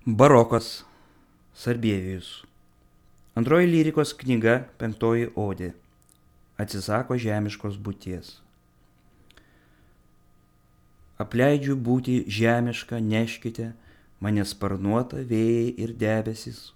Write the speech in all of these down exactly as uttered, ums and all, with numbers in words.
Barokas, Sarbievijus. Antroji lyrikos knyga, penktoji odė. Atsisako žemiškos būties. Apleidžiu būti žemišką, neškite mane sparnuota vėjai ir debesis.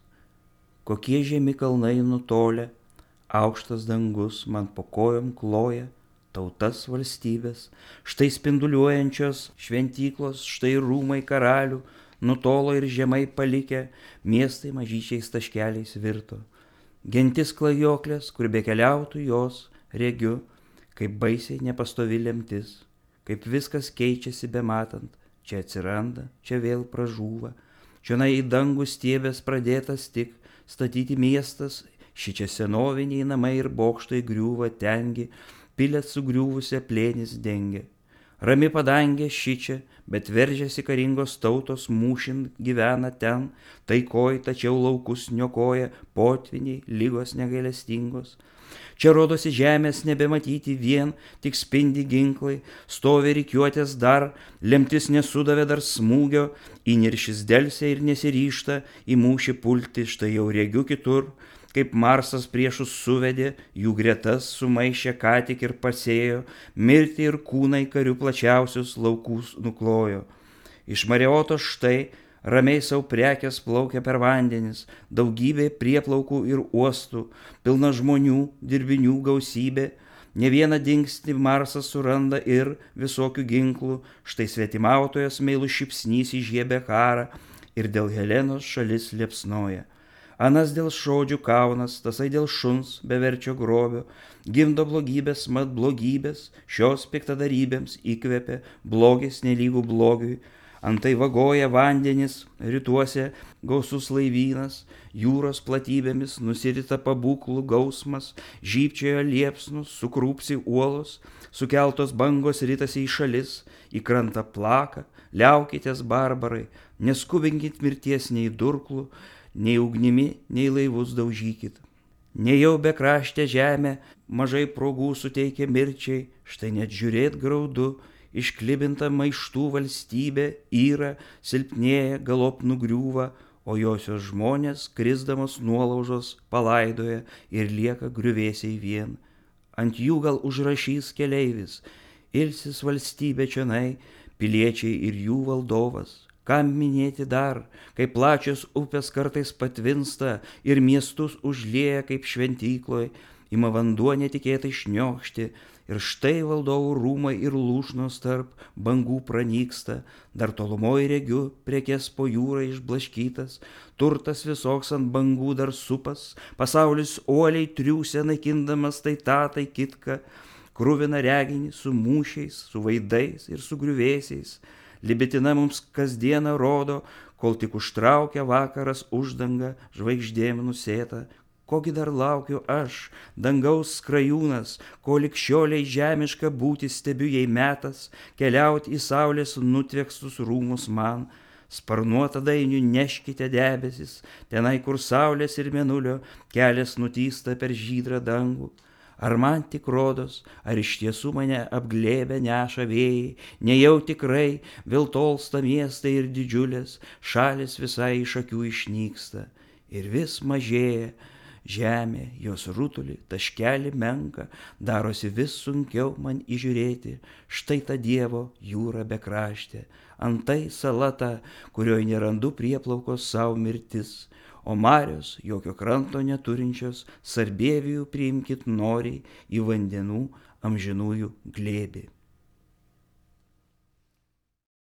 Kokie žemi kalnai nutolę, aukštas dangus man po kojom kloja, tautas valstybės, štai spinduliuojančios šventyklos, štai rūmai karalių, nutolo ir žemai palikę, miestai mažyčiais taškeliais virto. Gentis klajoklės, kur bekeliautų jos, regiu, kaip baisiai nepastovi lemtis, kaip viskas keičiasi bematant, čia atsiranda, čia vėl pražūva, čionai į dangų stiebės pradėtas tik statyti miestas, šičia senoviniai namai ir bokštai griūva tengi, pilės sugriuvusią plėnis dengia. Rami padangė šičia, bet veržiasi karingos tautos mūšin gyvena ten, taikoj, tačiau laukus niokoja potviniai, lygos negailestingos. Čia rodosi žemės nebematyti vien, tik spindi ginklai, stovi rikiuotės dar, lemtis nesudavė dar smūgio, įniršis delsia ir nesiryžta į mūšį pulti, štai jau regiu kitur, kaip Marsas priešus suvedė, jų gretas sumaišė ką tik ir pasėjo, mirti ir kūnai karių plačiausius laukus nuklojo. Iš Mareotos štai ramiai savo prekės plaukia per vandenis, daugybė prieplaukų ir uostų, pilna žmonių, dirbinių gausybė, ne vieną dingstį Marsas suranda ir visokių ginklų, štai svetimautojas meilų šypsnys įžiebė karą ir dėl Helenos šalis liepsnoja. Anas dėl žodžių kaunas, tasai dėl šuns beverčio grobio, gimdo blogybės, mat blogybės, šios piktadarybėms įkvepia, blogis nelygų blogiui, antai vagoja vandenis, rytuose gausus laivynas, jūros platybėmis nusirita pabūklų gausmas, žybčiojo liepsnus, sukrūpsi uolos, sukeltos bangos ritasi į šalis, į krantą plaka, liaukitės barbarai, neskubinkit mirties nei durklų, nei ugnimi, nei laivus daužykit. Nejau bekraštę žemę mažai progų suteikia mirčiai, štai net žiūrėt graudu, išklibinta maištų valstybė yra, silpnėja, galop nugriūva, o josios žmonės, krisdamos nuolaužos, palaidoja ir lieka griuvėsiai vien. Ant jų gal užrašys keleivis, ilsis valstybė čionai, piliečiai ir jų valdovas. Kam minėti dar, kai plačios upės kartais patvinsta ir miestus užlieja kaip šventykloj, ima vanduo netikėtai šniokšti ir štai valdovų rūmai ir lūšnos tarp bangų pranyksta, dar tolumoj regiu prekes po jūrą išblaškytas, turtas visoks ant bangų dar supas, pasaulis uoliai triūsia naikindamas tai tą, tai kitką, kruvina reginį su mūšiais, su vaidais ir su griuvėsiais. Libitina mums kasdieną rodo, kol tik užtraukia vakaras uždanga žvaigždėm nusėta. Kogi dar laukiu aš, dangaus skrajūnas, ko likščioliai žemiška būti stebiu jai metas, keliaut į saulės nutviekstus rūmus man. Sparnuotą dainių neškite debesis, tenai kur saulės ir mėnulio kelias nutysta per žydrą dangų. Ar man tik rodos, ar iš tiesų mane apglėbę neša vėjai, nejau tikrai vėl tolsta miestai ir didžiulės, šalis visai iš akių išnyksta. Ir vis mažėja žemė, jos rutulį, taškelį menka, darosi vis sunkiau man įžiūrėti, štai ta Dievo jūra bekraštė, antai sala ta, kurioj nerandu prieplaukos savo mirtis. O marios, jokio kranto neturinčios, Sarbievijų priimkit noriai į vandenų amžinųjų glėbį.